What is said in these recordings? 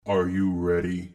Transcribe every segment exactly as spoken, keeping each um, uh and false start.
Are you ready?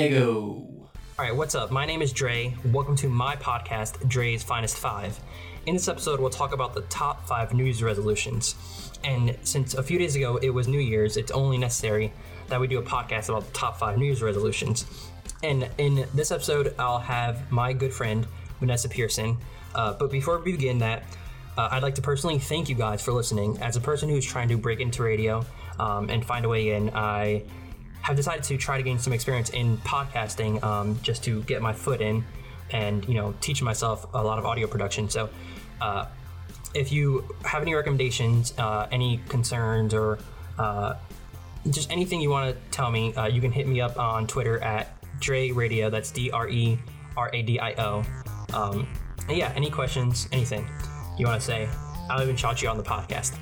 Lego. Alright, what's up? My name is Dre. Welcome to my podcast, Dre's Finest Five. In this episode, we'll talk about the top five New Year's resolutions. And since a few days ago it was New Year's, it's only necessary that we do a podcast about the top five New Year's resolutions. And in this episode, I'll have my good friend, Vanessa Pearson. Uh, but before we begin that, uh, I'd like to personally thank you guys for listening. As a person who's trying to break into radio um, and find a way in, I have decided to try to gain some experience in podcasting um, just to get my foot in and, you know, teach myself a lot of audio production. So uh, if you have any recommendations, uh, any concerns, or uh, just anything you want to tell me, uh, you can hit me up on Twitter at Dre Radio. That's D R E R A D I O. Um, and yeah, any questions, anything you want to say, I'll even shout you on the podcast.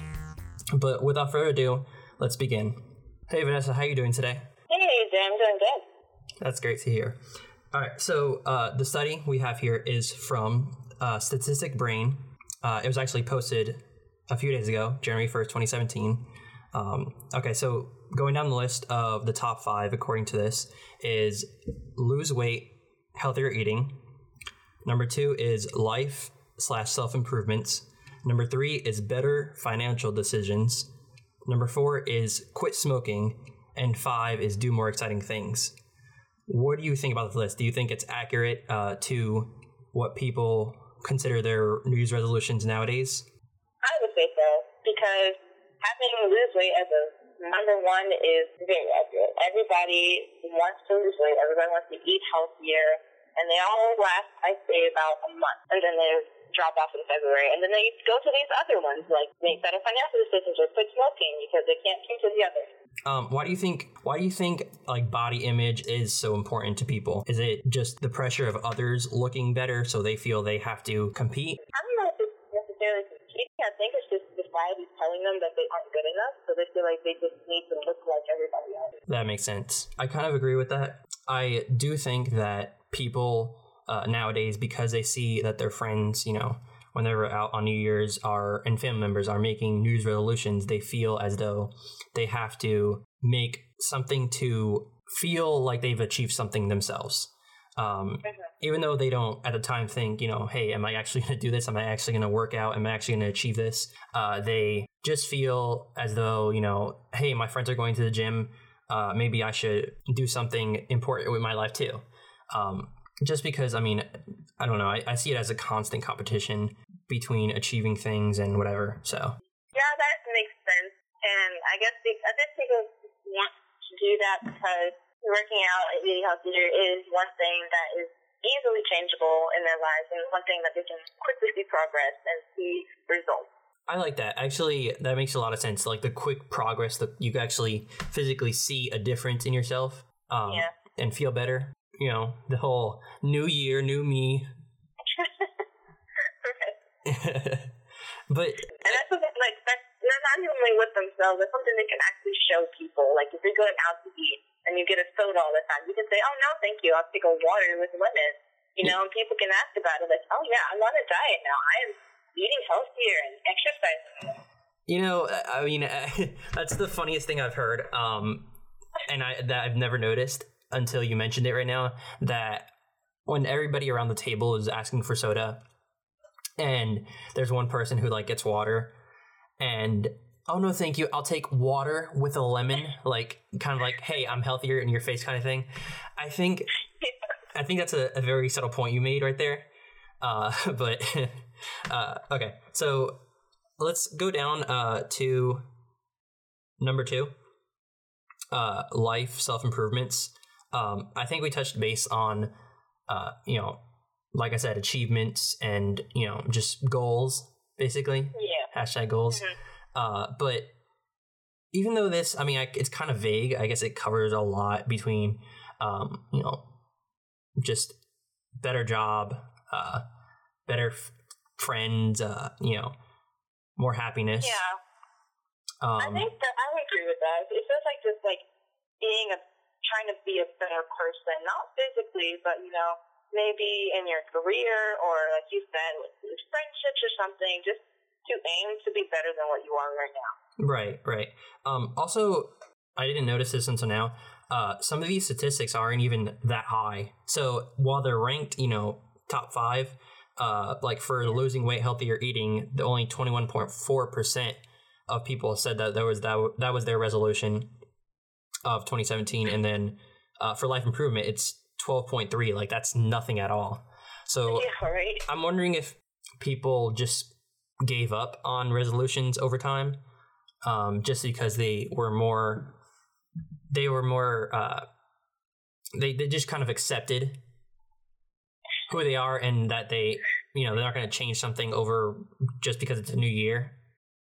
But without further ado, let's begin. Hey Vanessa, how are you doing today? Hey, Jay, I'm doing good. That's great to hear. All right, so uh, the study we have here is from uh, Statistic Brain. Uh, it was actually posted a few days ago, January first, twenty seventeen. Um, okay, so going down the list of the top five, according to this, is lose weight, healthier eating. Number two is life slash self-improvements. Number three is better financial decisions. Number four is quit smoking. And five is do more exciting things. What do you think about the list? Do you think it's accurate uh, to what people consider their New Year's resolutions nowadays? I would say so, because having lose weight as a number one is very accurate. Everybody wants to lose weight. Everybody wants to eat healthier. And they all last, I say, about a month. And then they drop off in February. And then they go to these other ones, like make better financial decisions or quit smoking, because they can't choose the other. Um, why do you think? Why do you think like body image is so important to people? Is it just the pressure of others looking better, so they feel they have to compete? I don't know if it's necessarily competing. I think it's just society telling them that they aren't good enough, so they feel like they just need to look like everybody else. That makes sense. I kind of agree with that. I do think that people uh, nowadays, because they see that their friends, you know, when they're out on New Year's are and family members are making New Year's resolutions, they feel as though they have to make something to feel like they've achieved something themselves. Um, mm-hmm. Even though they don't at the time think, you know, hey, am I actually going to do this? Am I actually going to work out? Am I actually going to achieve this? Uh, they just feel as though, you know, hey, my friends are going to the gym. Uh, maybe I should do something important with my life too. Um, just because, I mean, I don't know. I, I see it as a constant competition between achieving things and whatever. So yeah, that makes sense. And I guess the, I think people want to do that because working out and eating healthier is one thing that is easily changeable in their lives, and one thing that they can quickly see progress and see results. I like that. Actually, that makes a lot of sense. Like the quick progress that you can actually physically see a difference in yourself um, yeah. and feel better. You know, the whole new year, new me. But and that's something like that's not only with themselves, it's something they can actually show people. Like if you're going out to eat and you get a soda all the time, you can say, "Oh no, thank you, I'll take a water with lemon." You know, and people can ask about it, like, "Oh yeah, I'm on a diet now. I am eating healthier and exercising." You know, I mean, that's the funniest thing I've heard, um, and I that I've never noticed until you mentioned it right now. That when everybody around the table is asking for soda, and there's one person who like gets water, and oh no, thank you, I'll take water with a lemon, like kind of like, hey, I'm healthier in your face kind of thing. I think, I think that's a, a very subtle point you made right there. Uh, but uh, okay, so let's go down uh, to number two, uh, life self-improvements. Um, I think we touched base on, uh, you know, like I said, achievements and, you know, just goals, basically. Yeah. Hashtag goals. Mm-hmm. Uh, but even though this, I mean, I, it's kind of vague. I guess it covers a lot between, um, you know, just better job, uh, better f- friends, uh, you know, more happiness. Yeah. Um, I think that I would agree with that. It feels like just like being a, trying to be a better person, not physically, but, you know, maybe in your career or, like you said, with, with friendships or something, just to aim to be better than what you are right now. Right, right. Um, also, I didn't notice this until now. uh, some of these statistics aren't even that high. So while they're ranked, you know, top five, uh, like for losing weight, healthier eating, the only twenty-one point four percent of people said that that was that, that was their resolution of twenty seventeen. And then uh, for life improvement, it's twelve point three. Like that's nothing at all. So yeah, right. I'm wondering if people just gave up on resolutions over time, um, just because they were more, they were more, uh, they, they just kind of accepted who they are and that they, you know, they're not going to change something over just because it's a new year.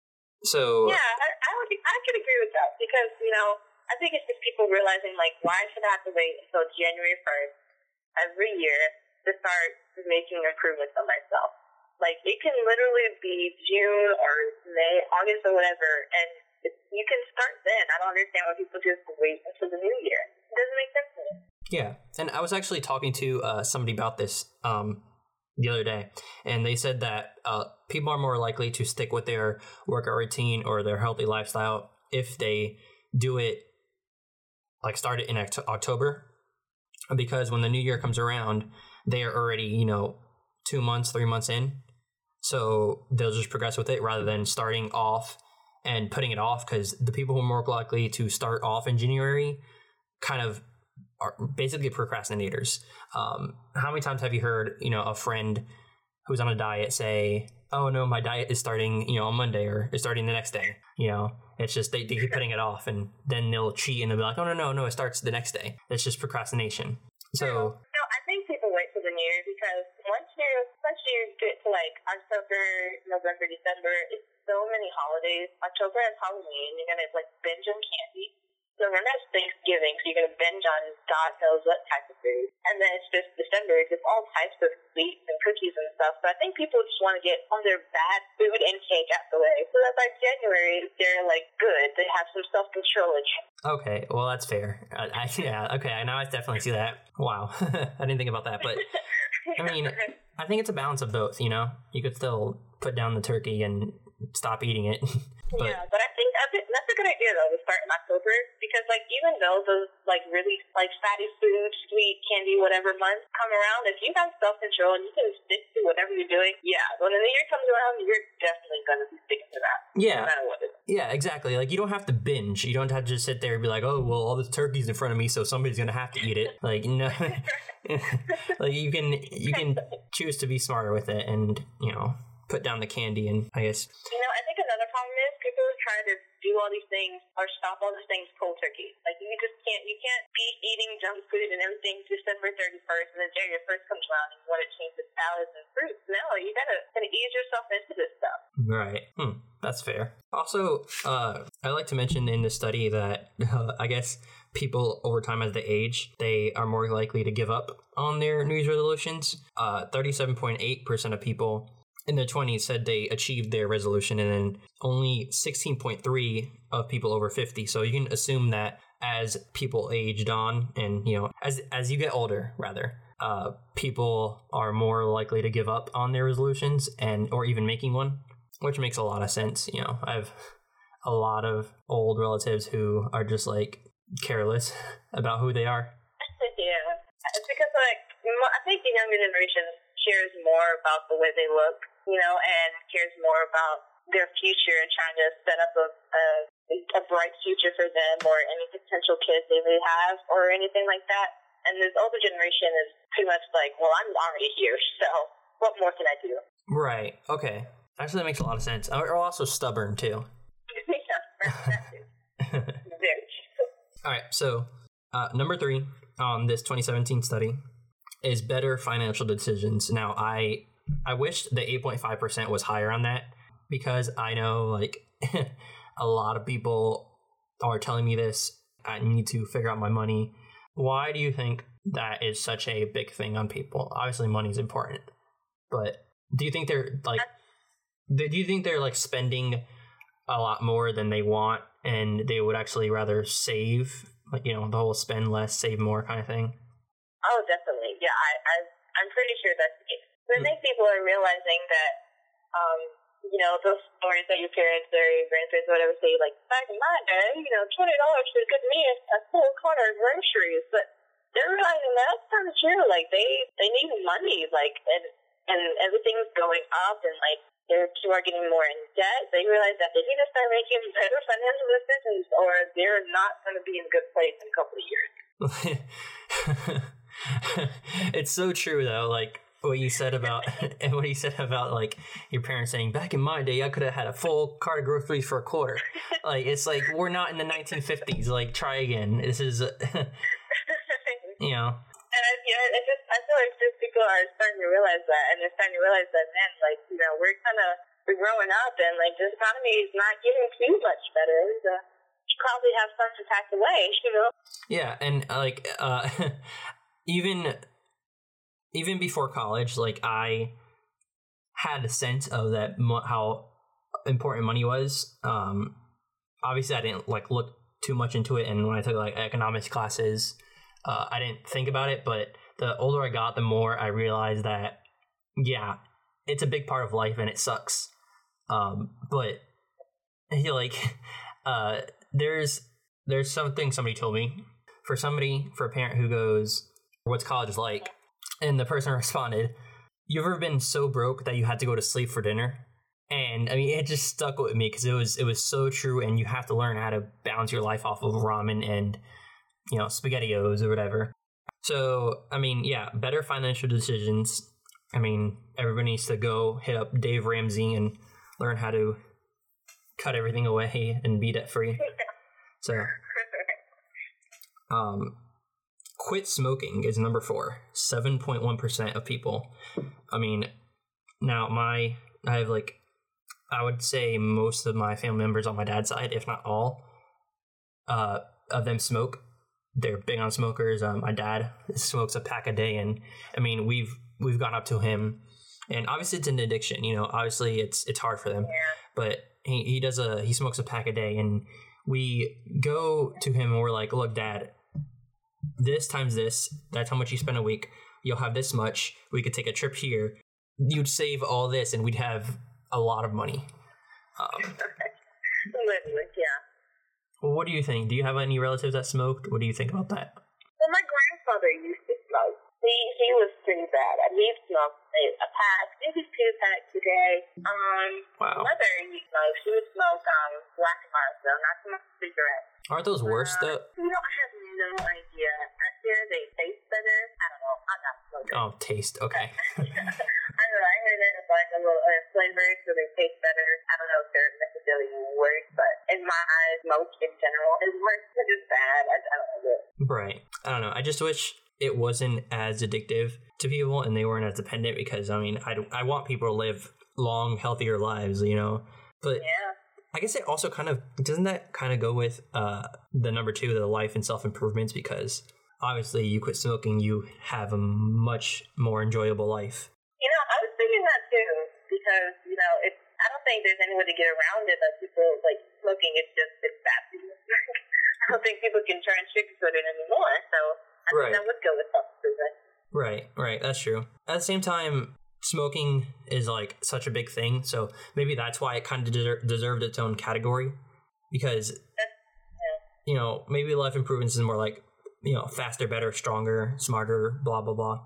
So yeah, I, I would, I could agree with that because, you know, I think it's just people realizing, like, why should I have to wait until January first every year to start making improvements on myself? Like, it can literally be June or May, August or whatever, and it, you can start then. I don't understand why people just wait until the new year. It doesn't make sense to me. Yeah, and I was actually talking to uh, somebody about this um, the other day, and they said that uh, people are more likely to stick with their workout routine or their healthy lifestyle if they do it, like start it in Oct- October, because when the new year comes around, they are already, you know, two months, three months in. So they'll just progress with it rather than starting off and putting it off, because the people who are more likely to start off in January kind of are basically procrastinators. Um, how many times have you heard, you know, a friend who's on a diet say, oh no, my diet is starting, you know, on Monday or is starting the next day. You know, it's just they, they keep putting it off and then they'll cheat and they'll be like, oh no, no, no, it starts the next day. It's just procrastination. So no, I think people wait till the new year because once you once you get to like October, November, December, it's so many holidays. October is Halloween. You're gonna like binge on candy. November is Thanksgiving, so you're gonna binge on God knows what type of food. And then it's just December, it's just all types of sweets and cookies and stuff. So I think people just want to get on their bad food intake out the way, so that by January they're like good. They have some self control again. Okay, well that's fair. I, I, yeah, okay, now I definitely see that. Wow, I didn't think about that, but I mean, I think it's a balance of both. You know, you could still put down the turkey and stop eating it. But, yeah, but I think that's a, that's a good idea though to start in October because like even though those like really like fatty food, sweet candy, whatever months come around, if you have self control and you can stick to whatever you're doing, yeah, when the new year comes around, you're definitely gonna be sticking to that. Yeah, no matter what it is. Yeah, exactly. Like you don't have to binge. You don't have to just sit there and be like, oh well, all this turkey's in front of me, so somebody's gonna have to eat it. Like no, like you can you can choose to be smarter with it and you know put down the candy and I guess. You know, I think another problem is people try to do all these things or stop all these things cold turkey. Like you just can't, you can't be eating junk food and everything December thirty-first and then January first comes around and you want to change the salads and fruits. No, you gotta, gotta ease yourself into this stuff. Right. Hmm. That's fair. Also, uh, I like to mention in the study that uh, I guess people over time as they age, they are more likely to give up on their New Year's resolutions. Uh, thirty-seven point eight percent of people in their twenties said they achieved their resolution, and then only sixteen point three of people over fifty. So you can assume that as people aged on and, you know, as as you get older, rather, uh, people are more likely to give up on their resolutions and or even making one, which makes a lot of sense. You know, I have a lot of old relatives who are just like careless about who they are. Yeah, it's because like I think the younger generation cares more about the way they look, you know, and cares more about their future and trying to set up a, a, a bright future for them or any potential kids they may have or anything like that. And this older generation is pretty much like, well, I'm already here, so what more can I do? Right. Okay. Actually, that makes a lot of sense. Are also stubborn, too. Yeah, that too. Very true. All right, so uh, number three on this twenty seventeen study is better financial decisions. Now, I I wish the eight point five percent was higher on that because I know, like, a lot of people are telling me this. I need to figure out my money. Why do you think that is such a big thing on people? Obviously, money is important, but do you think they're, like, do you think they're, like, spending a lot more than they want and they would actually rather save, like, you know, the whole spend less, save more kind of thing? Oh, definitely. Yeah, I, I, I'm pretty sure that's the case. So I think people are realizing that um, you know, those stories that your parents or your grandparents or whatever say, like, back in my day, you know, twenty dollars for a good meal, a full quarter of groceries. But they're realizing that's not true. Like, they, they need money, like, and, and everything's going up, and, like, their people are getting more in debt. They realize that they need to start making better financial decisions, or they're not going to be in a good place in a couple of years. It's so true, though, like, what you said about and what you said about like your parents saying back in my day I could have had a full cart of groceries for a quarter. Like, it's like we're not in the nineteen fifties. Like, try again. This is, uh, you know. And I, you know, I just I feel like just people are starting to realize that, and they're starting to realize that, man, like, you know, we're kind of we're growing up, and like this economy is not getting too much better. So you probably have some to pack away, you know. Yeah, and like uh, even. Even before college, like, I had a sense of that mo- how important money was. Um, obviously, I didn't like look too much into it, and when I took like economics classes, uh, I didn't think about it. But the older I got, the more I realized that, yeah, it's a big part of life, and it sucks. Um, but like, uh, there's there's something somebody told me for somebody for a parent who goes, "What's college like?" And the person responded, "You ever been so broke that you had to go to sleep for dinner?" And I mean, it just stuck with me because it was it was so true. And you have to learn how to balance your life off of ramen and, you know, SpaghettiOs or whatever. So I mean, yeah, better financial decisions. I mean, everybody needs to go hit up Dave Ramsey and learn how to cut everything away and be debt free. So, um. Quit smoking is number four. seven point one percent of people. I mean, now my, I have like, I would say most of my family members on my dad's side, if not all, uh, of them smoke. They're big on smokers. Um, my dad smokes a pack a day, and I mean, we've we've gone up to him, and obviously it's an addiction. You know, obviously it's it's hard for them, but he he does a he smokes a pack a day, and we go to him and we're like, "Look, Dad, this times this, that's how much you spend a week. You'll have this much. We could take a trip here. You'd save all this, and we'd have a lot of money." Um, Literally, yeah. Well, what do you think? Do you have any relatives that smoked? What do you think about that? Well, my grandfather used to smoke. He he was pretty bad. I mean, he smoked a pack, maybe two packs a day. Um, wow. Mother, he smoked. She would smoke um black and white, though, not so much cigarettes. Aren't those worse, uh, though? You know, I have no idea. I hear they taste better. I don't know. I'm not smoking. Oh, taste. Okay. I don't know. I heard it as like a little uh, flavor, so they taste better. I don't know if they're necessarily worse, but in my eyes, smoke in general is worse. It's just bad. I, I don't know. Right. I don't know. I just wish it wasn't as addictive to people and they weren't as dependent, because, I mean, I, I want people to live long, healthier lives, you know? But yeah. I guess it also kind of, doesn't that kind of go with uh, the number two, the life and self-improvements? Because obviously you quit smoking, you have a much more enjoyable life. You know, I was thinking that too, because, you know, it's, I don't think there's any way to get around it that people, like, smoking, it's just, it's bad for you. I don't think people can try and sugarcoat it anymore, so I right. think that would go with self-improvement. Right, right, that's true. At the same time, smoking is like such a big thing, so maybe that's why it kind of deser- deserved its own category, because yeah. you know, maybe life improvements is more like, you know, faster, better, stronger, smarter, blah blah blah,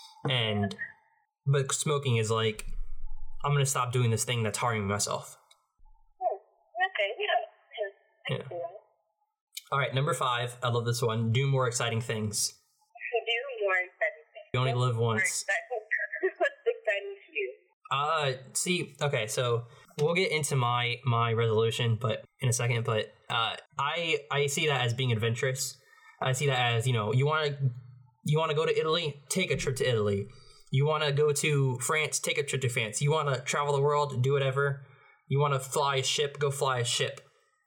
and but smoking is like, I'm gonna stop doing this thing that's harming myself. Hmm. Okay, yeah. Yeah. yeah. All right, number five. I love this one. Do more exciting things. Do more exciting things. You only live once. What's exciting to you? Uh, see, okay, so we'll get into my my resolution, but in a second. But uh, I I see that as being adventurous. I see that as, you know, you want to you want to go to Italy, take a trip to Italy. You want to go to France, take a trip to France. You want to travel the world, do whatever. You want to fly a ship, go fly a ship.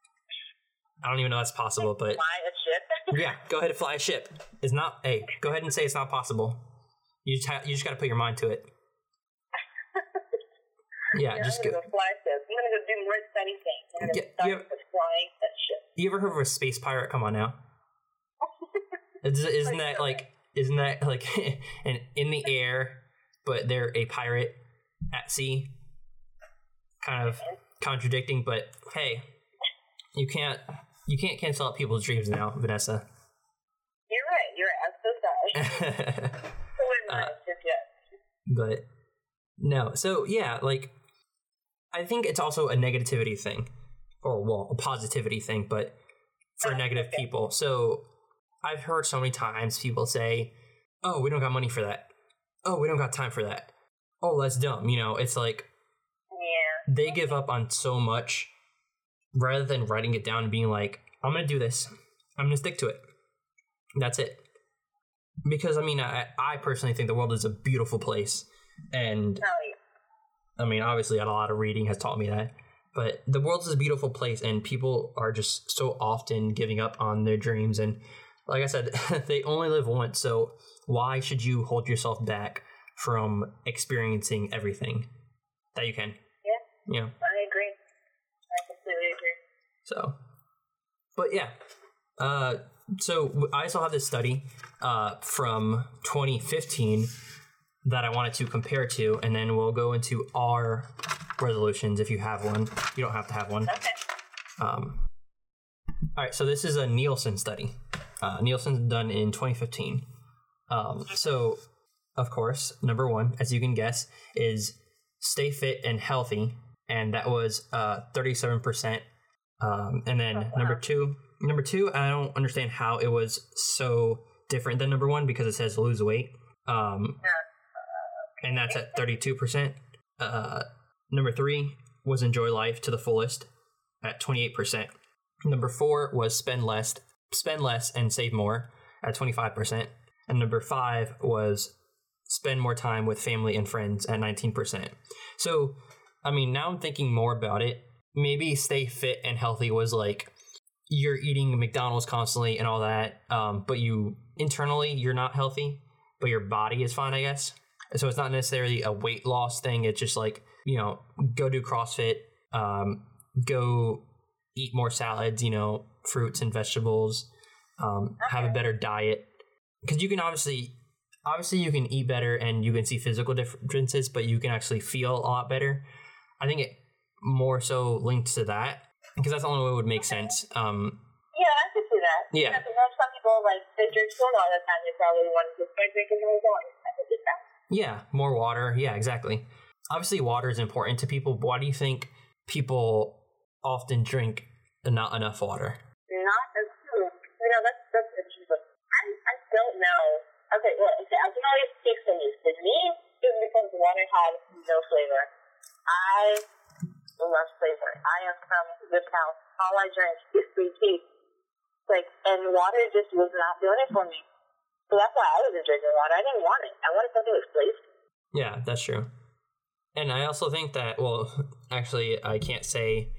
I don't even know that's possible, but fly a ship. Yeah, go ahead and fly a ship. It's not. Hey, go ahead and say it's not possible. You just ha- you just got to put your mind to it. Yeah, yeah, just I'm go. gonna go fly a ship. I'm gonna go do more exciting things. I'm gonna Yeah, start you, with flying a ship. You ever heard of a space pirate? Come on now. Isn't that like? Isn't that like an in the air, but they're a pirate at sea? kind of contradicting, but hey, you can't you can't cancel out people's dreams now, Vanessa. You're right. You're right. I'm so sorry. uh, but no, so yeah, like I think it's also a negativity thing, or well, a positivity thing, but for oh, negative okay. people. So I've heard so many times people say, "Oh, we don't got money for that. Oh, we don't got time for that. Oh, that's dumb." You know, it's like yeah. they give up on so much rather than writing it down and being like, "I'm gonna do this. I'm gonna stick to it. That's it." Because I mean, I, I personally think the world is a beautiful place, and I mean, obviously, a lot of reading has taught me that. But the world is a beautiful place, and people are just so often giving up on their dreams. And like I said, they only live once, so why should you hold yourself back from experiencing everything that you can? Yeah, yeah. I agree. I completely agree. So, but yeah. Uh, so I also have this study uh, from twenty fifteen that I wanted to compare to, and then we'll go into our resolutions if you have one. You don't have to have one. Okay. Um, all right, so this is a Nielsen study. Uh, Nielsen's done in twenty fifteen. Um, so, of course, number one, as you can guess, is stay fit and healthy, and that was uh, thirty-seven percent. Um, and then oh, wow. number two, number two, I don't understand how it was so different than number one because it says lose weight. Um, and that's at thirty-two percent. Uh, number three was enjoy life to the fullest at twenty-eight percent. Number four was spend less, spend less and save more at twenty-five percent. And number five was spend more time with family and friends at nineteen percent. So, I mean, now I'm thinking more about it. Maybe stay fit and healthy was like you're eating McDonald's constantly and all that, um, but you internally you're not healthy, but your body is fine, I guess. So it's not necessarily a weight loss thing. It's just like, you know, go do CrossFit, um, go eat more salads, you know, fruits and vegetables, um, okay. have a better diet. Because you can obviously, obviously you can eat better and you can see physical differences, but you can actually feel a lot better. I think it more so linked to that because that's the only way it would make sense. Um, yeah, I could see that. Yeah. Because some people, like, they drink soda all the time. They probably want to start drinking more water. I could see that. Yeah, more water. Yeah, exactly. Obviously, water is important to people, but why do you think people often drink not enough water? Not as food. You know, that's, that's interesting. I, I don't know. Okay, well, okay, I can always speak for me. For me, it was because water had no flavor. I love flavor. I am from this house. All I drink is sweet tea. Like, and water just was not doing it for me. So that's why I wasn't drinking water. I didn't want it. I wanted something with flavor. Yeah, that's true. And I also think that, well, actually, I can't say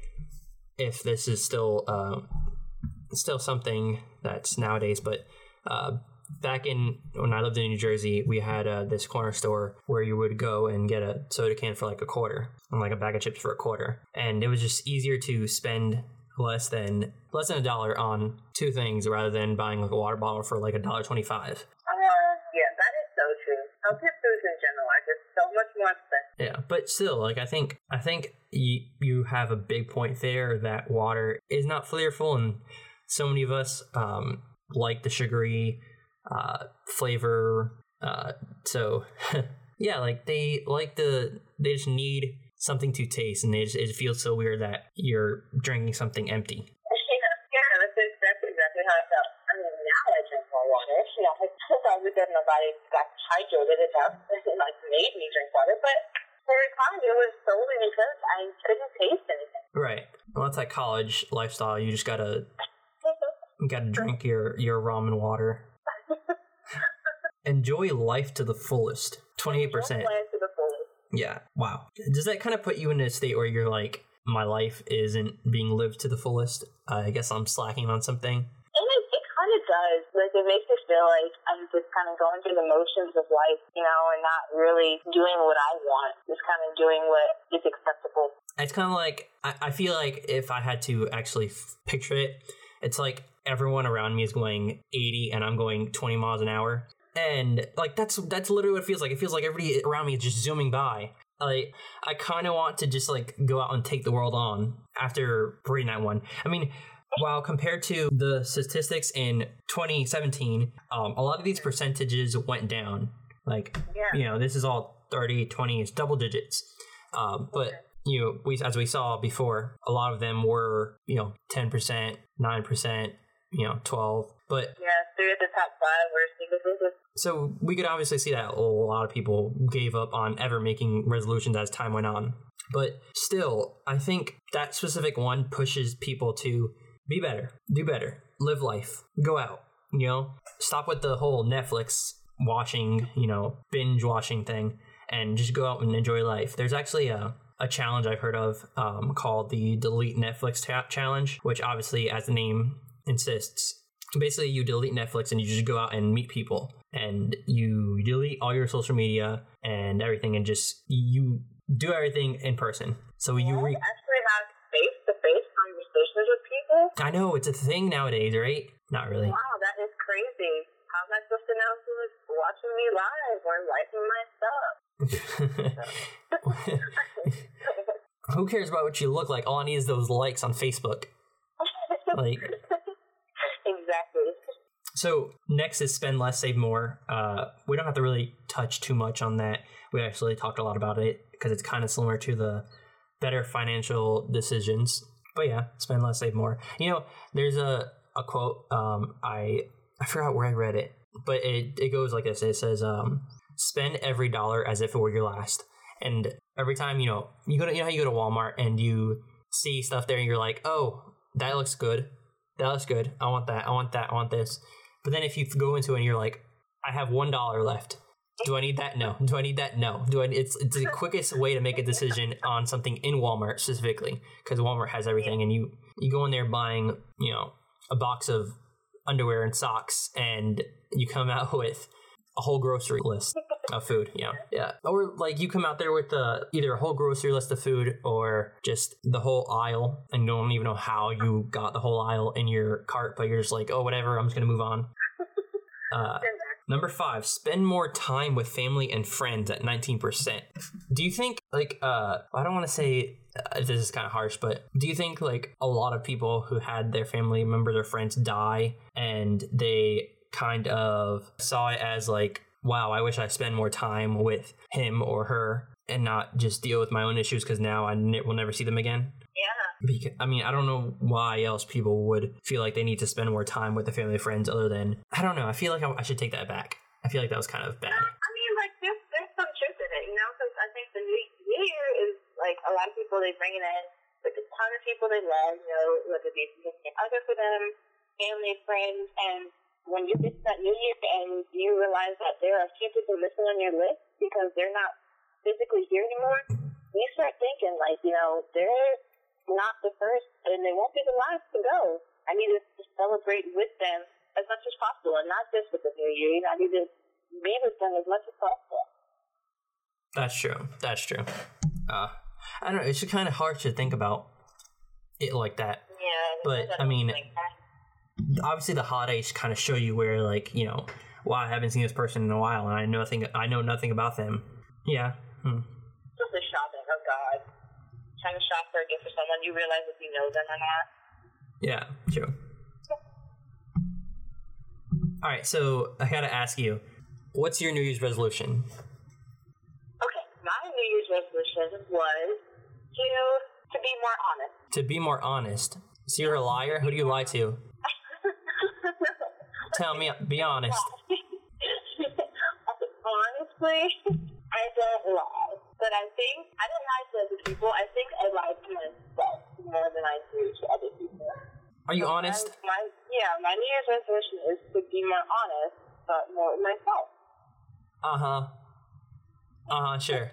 if this is still uh, still something that's nowadays, but uh, back in when I lived in New Jersey, we had uh, this corner store where you would go and get a soda can for like a quarter and like a bag of chips for a quarter. And it was just easier to spend less than less than a dollar on two things rather than buying like a water bottle for like a dollar twenty-five. Uh, yeah, that is so true. Healthy foods in general are just so much more expensive. Yeah, but still, like I think I think you you have a big point there that water is not flavorful, and so many of us um, like the sugary uh, flavor. Uh, so yeah, like they like the they just need something to taste, and they just, it feels so weird that you're drinking something empty. Yeah, yeah, that's, that's exactly how I felt. I mean, now I drink more water. You know, I because my body got hydrated enough and like made me drink water, but for the time it was solely because I couldn't taste anything. Right. Well, that's like college lifestyle. You just gotta you gotta drink your your ramen water. Enjoy life to the fullest. Twenty-eight percent. Enjoy life to the fullest. Yeah. Wow. Does that kind of put you in a state where you're like, my life isn't being lived to the fullest? Uh, I guess I'm slacking on something. And it, it kind of does. Like, it makes me feel like I'm just kind of going through the motions of life, you know, and not really doing what I want. Just kind of doing what is acceptable. It's kind of like, I, I feel like if I had to actually f- picture it, it's like everyone around me is going eighty and I'm going twenty miles an hour. And like that's that's literally what it feels like. It feels like everybody around me is just zooming by. Like, I kind of want to just like go out and take the world on after reading that one. I mean, while compared to the statistics in twenty seventeen, um, a lot of these percentages went down. Like, yeah. you know, this is all thirty, twenty, it's double digits. Um, but, you know, we as we saw before, a lot of them were, you know, ten percent, nine percent, you know, twelve. But yeah, three of the top five were single digits. So we could obviously see that a lot of people gave up on ever making resolutions as time went on. But still, I think that specific one pushes people to be better, do better, live life, go out, you know, stop with the whole Netflix watching, you know, binge watching thing, and just go out and enjoy life. There's actually a, a challenge I've heard of um, called the Delete Netflix ta- Challenge, which obviously, as the name insists, basically you delete Netflix and you just go out and meet people, and you delete all your social media and everything, and just you do everything in person. So yeah, you re- actually have face-to-face conversations with people. I know, it's a thing nowadays, right? Not really. Wow, that is crazy. How am I supposed to know who's watching me live or liking my stuff? Who cares about what you look like? All I need is those likes on Facebook. Like, exactly. So next is spend less, save more. Uh, we don't have to really touch too much on that. We actually talked a lot about it because it's kind of similar to the better financial decisions. But yeah, spend less, save more. You know, there's a, a quote, um, I I forgot where I read it, but it, it goes like this. It says, um, spend every dollar as if it were your last. And every time, you know, you go to, you know how you go to Walmart and you see stuff there and you're like, oh, that looks good. That looks good. I want that. I want that. I want this. But then if you go into it and you're like, I have one dollar left. Do I need that? No. Do I need that? No. Do I? It's it's the quickest way to make a decision on something in Walmart specifically, because Walmart has everything, and you you go in there buying, you know, a box of underwear and socks, and you come out with a whole grocery list of food. You know, yeah. Or like you come out there with uh, either a whole grocery list of food or just the whole aisle, and you don't even know how you got the whole aisle in your cart, but you're just like, oh, whatever, I'm just gonna move on. Uh, number five, spend more time with family and friends at nineteen percent. Do you think, like, uh, I don't want to say uh, this is kind of harsh, but do you think, like, a lot of people who had their family members or friends die and they kind of saw it as, like, wow, I wish I spend more time with him or her and not just deal with my own issues because now I ne- will never see them again? Yeah. Because, I mean, I don't know why else people would feel like they need to spend more time with the family and friends other than, I don't know, I feel like I, I should take that back. I feel like that was kind of bad. I mean, like, there's, there's some truth in it, you know, because I think the new, new year is, like, a lot of people, they bring it in with a ton of people they love, you know, whether it be significant other for them, family, friends, and when you get to that new year and you realize that there are a few people missing on your list because they're not physically here anymore, you start thinking, like, you know, they're not the first and they won't be the last to go. I need to, to celebrate with them as much as possible, and not just with the new year. You know, I need to be with them as much as possible. That's true. That's true. Uh, I don't know. It's just kind of hard to think about it like that. Yeah. But, I mean, like obviously the holidays kind of show you where, like, you know, wow, I haven't seen this person in a while, and I know nothing, I know nothing about them. Yeah. Hmm. Just the shopping. Oh, God. Trying to shop for a gift for someone, you realize if you know them or not. Yeah, true. All right, so I gotta ask you, what's your New Year's resolution? Okay, my New Year's resolution was to to be more honest. To be more honest. So you're a liar? Who do you lie to? Tell me, be honest. Honestly, I don't lie. But I think, I don't lie to other people. I think I lie to myself more than I do to other people. Are you so honest? My, my, yeah, my New Year's resolution is to be more honest, but more with myself. Uh-huh. Uh-huh, sure.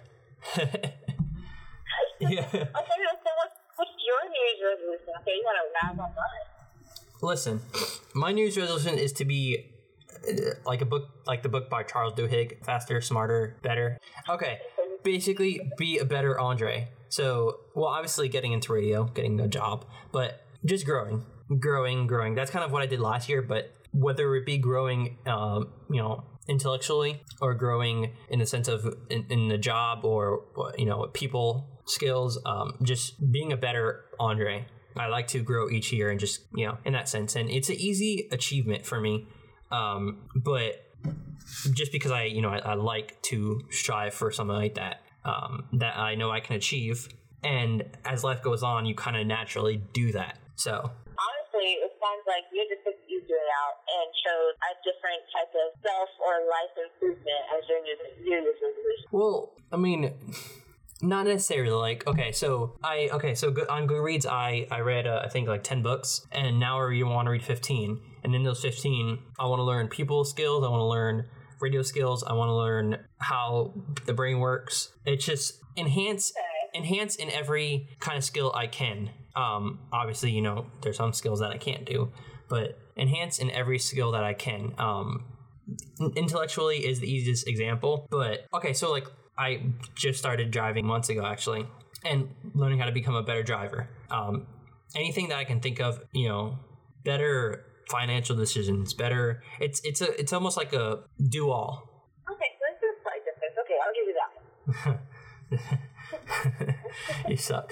Yeah. Okay, so what's, what's your New Year's resolution? Okay, you want to wrap up on it. Listen, my New Year's resolution is to be uh, like a book, like the book by Charles Duhigg, Faster, Smarter, Better. Okay. Basically, be a better Andre. So, well, obviously getting into radio, getting a job, but just growing, growing, growing. That's kind of what I did last year, but whether it be growing, um, you know, intellectually or growing in the sense of in, in the job or, you know, people skills, um, just being a better Andre. I like to grow each year and just, you know, in that sense. And it's an easy achievement for me. Um, but just because I, you know, I, I like to strive for something like that, um, that I know I can achieve. And as life goes on, you kind of naturally do that. So honestly, it sounds like you just took the easy way out and chose a different type of self or life improvement as your New Year's resolution. Well, I mean, not necessarily. Like, okay, so I okay, so on Goodreads, I I read uh, I think like ten books, and now I want to read fifteen. And in those fifteen, I want to learn people skills. I want to learn radio skills. I want to learn how the brain works. It's just enhance enhance in every kind of skill I can. Um, obviously, you know, there's some skills that I can't do, but enhance in every skill that I can. Um, intellectually is the easiest example, but okay, so like I just started driving months ago, actually, and learning how to become a better driver. Um, anything that I can think of, you know, better financial decisions, better. It's it's a it's almost like a do all. Okay, so this is slight difference. Okay, I'll give you that. You suck.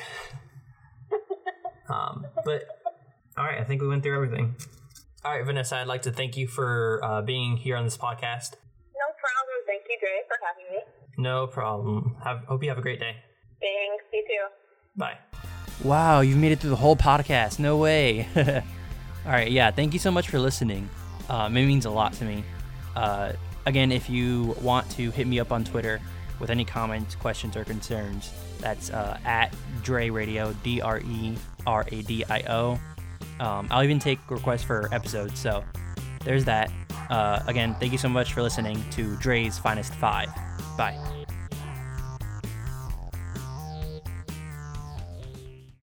Um, but all right, I think we went through everything. All right, Vanessa, I'd like to thank you for uh, being here on this podcast. No problem. Thank you, Dre, for having me. No problem. Have, hope you have a great day. Thanks. You too. Bye. Wow, you've made it through the whole podcast. No way. All right, yeah, thank you so much for listening. Um, it means a lot to me. Uh, again, if you want to hit me up on Twitter with any comments, questions, or concerns, that's uh, at Dre Radio, D R E R A D I O. Um, I'll even take requests for episodes, so there's that. Uh, again, thank you so much for listening to Dre's Finest Five. Bye.